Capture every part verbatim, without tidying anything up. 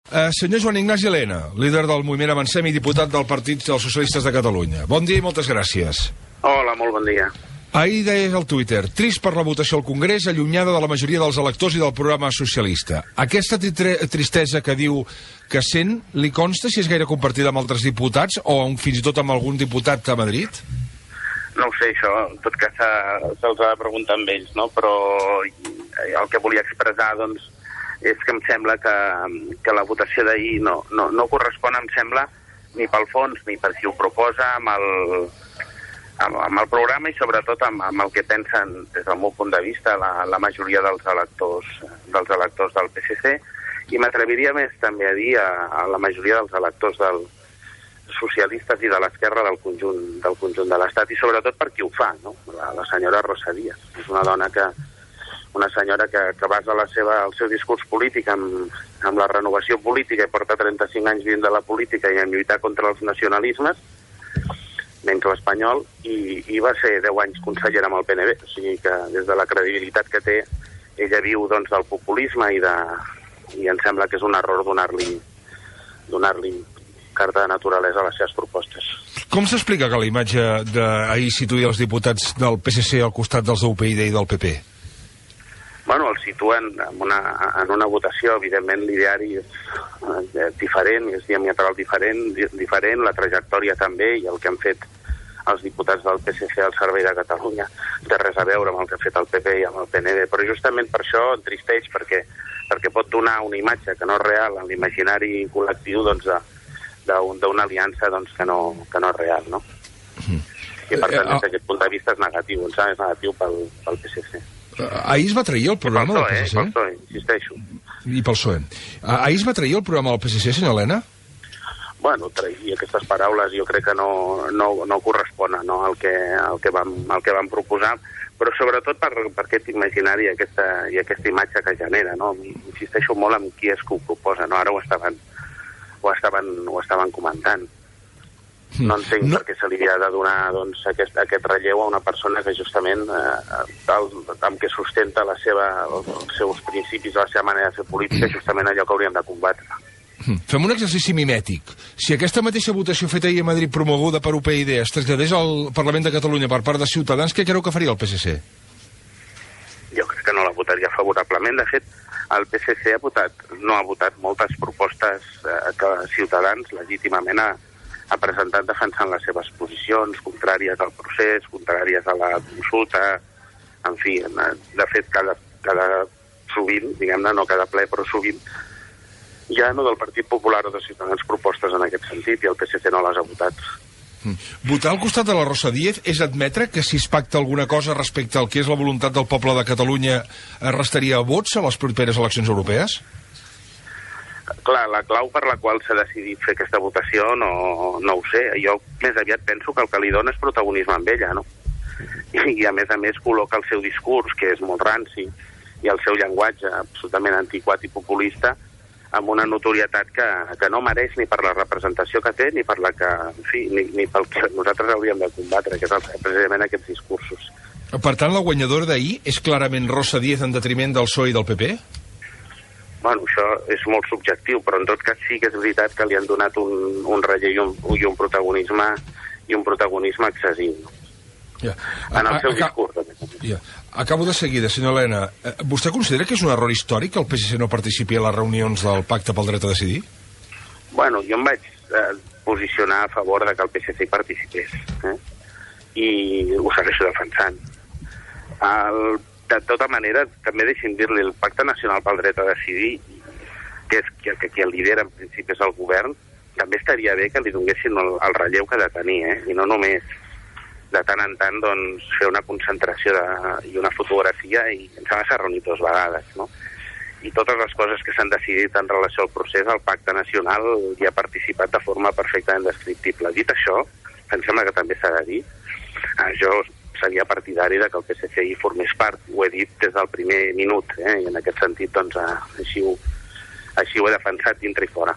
Uh, senyor Joan Ignasi Elena, líder del moviment Avancem i diputat del Partit dels Socialistes de Catalunya. Bon dia i moltes gràcies. Hola, molt bon dia. Ahir deies al Twitter, trist per la votació al Congrés, allunyada de la majoria dels electors i del programa socialista. Aquesta tristesa que diu que sent, li consta si és gaire compartida amb altres diputats o fins i tot amb algun diputat a Madrid? No ho sé, això, en tot cas se'ls ha de preguntar amb ells, no? Però el que volia expressar, doncs, és que em sembla que, que la votació d'ahir no, no, no correspon, em sembla, ni pel fons ni per qui ho proposa, amb el, amb, amb el programa i sobretot amb, amb el que pensen, des del meu punt de vista, la, la majoria dels electors, dels electors del P S C, i m'atreviria més també a dir a, a la majoria dels electors dels socialistes i de l'esquerra del conjunt, del conjunt de l'Estat, i sobretot per qui ho fa, no? La, la senyora Rosa Díez. És una dona que una senyora que, que basa la seva, el seu discurs polític amb, amb la renovació política i porta trenta-cinc anys vivint de la política i en lluitar contra els nacionalismes, menys l'espanyol, i, i va ser deu anys consellera amb el P N B. O sigui que des de la credibilitat que té, ella viu doncs, del populisme i, de, i em sembla que és un error donar-li donar-li carta de naturalesa a les seves propostes. Com s'explica que la imatge d'ahir situï els diputats del P S C al costat dels d'U P y D i del P P? Bueno, el situen en una, en una votació, evidentment l'ideari és eh, diferent, és diametral diferent, diferent, la trajectòria també, i el que han fet els diputats del P S C al servei de Catalunya té res a veure amb el que ha fet el P P i amb el P N B, però justament per això entristeix, perquè, perquè pot donar una imatge que no és real en l'imaginari col·lectiu doncs, d'una aliança doncs, que, no, que no és real, no? Mm. I per tant, des d'aquest punt de vista és negatiu, és negatiu pel, pel P S C. Ahir es va trair el programa del P S C? Pel P S C, insisteixo. I pel P S O E. Ahir es va trair el programa del P S C, senyor Elena? Bueno, trair aquestes paraules jo crec que no, no, no corresponen, no, al, que, al, que vam, al que vam proposar, però sobretot per, per aquest imaginari aquesta, i aquesta imatge que genera, no? Insisteixo molt en qui és que ho proposa, no? Ara ho estaven, ho estaven, ho estaven comentant. No entenc no. per què se li ha de donar doncs, aquest, aquest relleu a una persona que justament eh, el, amb què sustenta la seva, els seus principis, la seva manera de fer política, justament allò que hauríem de combatre. Fem un exercici mimètic. Si aquesta mateixa votació feta ahir a Madrid promoguda per U P y D es traslladés al Parlament de Catalunya per part de Ciutadans, què creu que faria el P S C? Jo crec que no la votaria favorablement. De fet, el P S C ha votat, no ha votat moltes propostes eh, que Ciutadans legítimament ha ha presentat defensant les seves posicions, contràries al procés, contràries a la consulta, en fi, de fet, cada, cada sovint, diguem-ne, no cada ple, però sovint, ja no del Partit Popular o de Ciutadans propostes en aquest sentit, i el P S C no les ha votat. Mm. Votar al costat de la Rosa Díez és admetre que si es pacta alguna cosa respecte al que és la voluntat del poble de Catalunya restaria vots a les properes eleccions europees? Clar, la clau per la qual s'ha decidit fer aquesta votació no, no ho sé. Jo més aviat penso que el que li dona és protagonisme amb ella, no? I, i a més a més col·loca el seu discurs, que és molt ranci, i el seu llenguatge absolutament antiquat i populista, amb una notorietat que, que no mereix ni per la representació que té, ni per la que, en fi, ni, ni pel que nosaltres hauríem de combatre, que és el, precisament aquests discursos. Per tant, la guanyadora d'ahir és clarament Rosa Díez en detriment del P S O E i del P P? Bueno, això és molt subjectiu, però en tot cas sí que és veritat que li han donat un, un relleu i un, i un protagonisme i un protagonisme excessiu. Ja. En el a, seu a, discurs. Ja. Acabo de seguida, senyor Elena. Vostè considera que és un error històric que el P S C no participi a les reunions del Pacte pel Dret a Decidir? Bueno, jo em vaig eh, posicionar a favor de que el P S C hi participés, eh? I ho segueixo defensant. El De tota manera, també deixin dir-li, el Pacte Nacional pel Dret a Decidir, que és que, que qui el lidera en principi és el govern, també estaria bé que li donessin el, el relleu que ha de tenir, eh? I no només de tant en tant doncs, fer una concentració de, i una fotografia, i ens va ser reunit dues vegades, no? I totes les coses que s'han decidit en relació al procés, el Pacte Nacional hi ha participat de forma perfectament descriptible. Dit això, em sembla que també s'ha de dir, eh, jo seria partidari de que el P S C hi formés part. Ho he dit des del primer minut, eh? I en aquest sentit, doncs, així ho, així ho he defensat dintre i fora.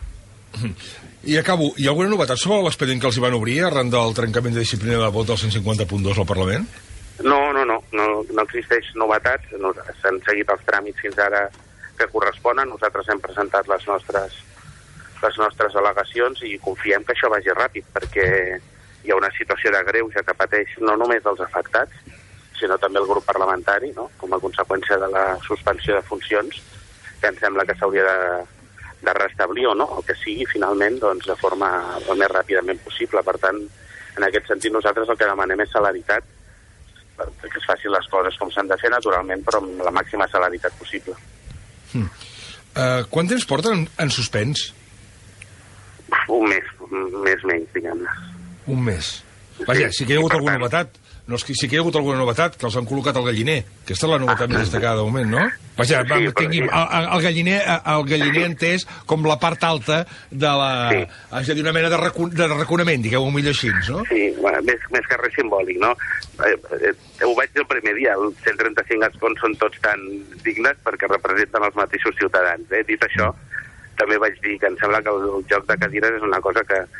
I acabo. Hi ha alguna novetat sobre l'expedient que els hi van obrir arran del trencament de disciplina de vot del cent cinquanta punt dos al Parlament? No, no, no. No, no existeix novetats. No, s'han seguit els tràmits fins ara que corresponen. Nosaltres hem presentat les nostres les nostres al·legacions i confiem que això vagi ràpid, perquè hi ha una situació de greuge que pateix no només els afectats, sinó també el grup parlamentari, no? Com a conseqüència de la suspensió de funcions, que em sembla que s'hauria de, de restablir o no, el que sigui finalment, doncs, de forma el més ràpidament possible. Per tant, en aquest sentit, nosaltres el que demanem és celeritat, que es facin les coses com s'han de fer naturalment, però amb la màxima celeritat possible. Hmm. Uh, quant temps porten en, en suspens? Un mes, un mes menys, diguem-ne. Un mes. Vaja, sí que hi ha hagut alguna novetat. No, és que sí que hi ha hagut alguna novetat, que els han col·locat al galliner. Aquesta és la novetat més destacada de moment, no? Vaja, va, sí, tinguim, el, el, galliner, el galliner entès com la part alta de la... Sí. És a dir, una mena de, recu de reconament, digueu-ho millor així, no? Sí, bueno, més, més que res simbòlic, no? Eh, eh, ho vaig dir el primer dia, els cent trenta-cinc escons són tots tan dignes perquè representen els mateixos ciutadans. Eh? Dit això, també vaig dir que em sembla que el, el joc de cadires és una cosa que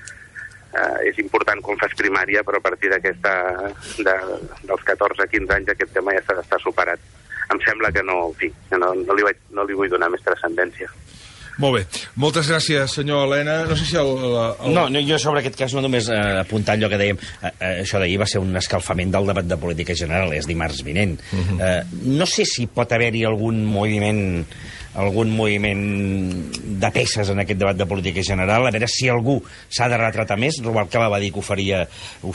Uh, és important quan fas primària, però a partir d'aquesta de, dels catorze a quinze anys aquest tema ja s'ha d'estar superat. Em sembla que no, en fi, que no, no, li vaig, no li vull donar més transcendència. Molt bé. Moltes gràcies, senyor Elena. No sé si el... el... No, no, jo sobre aquest cas no només eh, apuntar allò que dèiem. Eh, eh, això d'ahir va ser un escalfament del debat de política general, és dimarts vinent. Uh -huh. eh, no sé si pot haver-hi algun moviment algun moviment de peces en aquest debat de política general, a veure si algú s'ha de retratar més. Rubalcaba va dir que ho faria, ho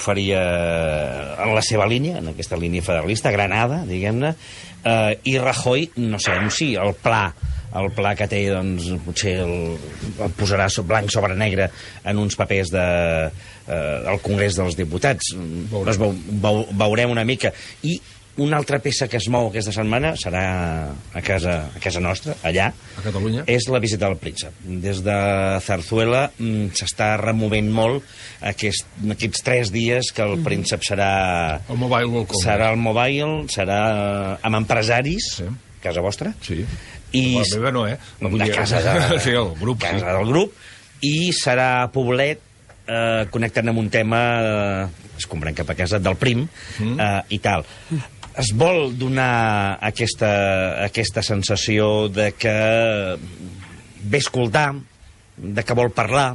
faria en la seva línia, en aquesta línia federalista, Granada, diguem-ne, eh, i Rajoy, no sabem si el pla el pla que té, doncs, potser el, el posarà blanc sobre negre en uns papers de, eh, al Congrés dels Diputats. Veurem. Veu, veu, veurem una mica. I una altra peça que es mou aquesta setmana serà a casa, a casa nostra, allà. A Catalunya. És la visita del príncep. Des de Zarzuela mm, s'està removent molt aquest, aquests tres dies que el príncep serà... El Mobile World Congress. Serà el Mobile, serà amb empresaris, sí. Casa vostra. Sí. I la meva no, eh? La de casa de, sí, el grup. Casa sí. del grup. I serà a Poblet, eh, connectant amb un tema, eh, es comprèn cap a casa, del prim, mm. eh, i tal. Es vol donar aquesta, aquesta sensació de que ve escoltar, de que vol parlar.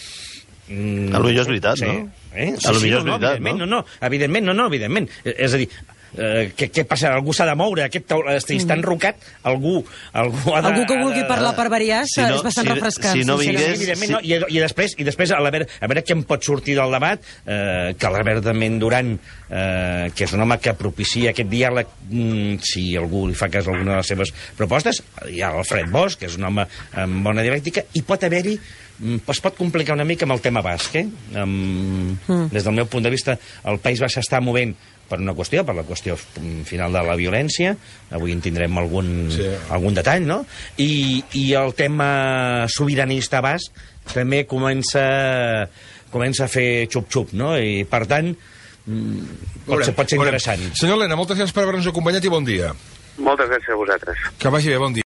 Mm, a lo millor és veritat, sí. no? Eh? Sí, a lo sí, millor no, és veritat, no? no? No, no, evidentment, no, no, evidentment. És a dir, eh, què, què passa? Algú s'ha de moure, aquest si està enrocat, algú, algú ha de... Algú que vulgui parlar per variar si no, és bastant si, refrescant. Si no vingués... vingués... Sí, no? I, I després, i després a, veure, a veure què en pot sortir del debat, eh, que l'Albert de Menduran, eh, que és un home que propicia aquest diàleg, mm, si algú li fa cas a alguna de les seves propostes, hi ha Alfred Bosch, que és un home amb bona dialèctica, i pot haver-hi es pot complicar una mica amb el tema basc, eh? Um, mm. Des del meu punt de vista, el País Basc s'està movent per una qüestió, per la qüestió final de la violència. Avui en tindrem algun, sí. algun detall, no? I, I el tema sobiranista basc també comença, comença a fer xup-xup, no? I, per tant, pot ser, pot ser interessant. Senyor Elena, moltes gràcies per haver-nos acompanyat i bon dia. Moltes gràcies a vosaltres. Que vagi bé, bon dia.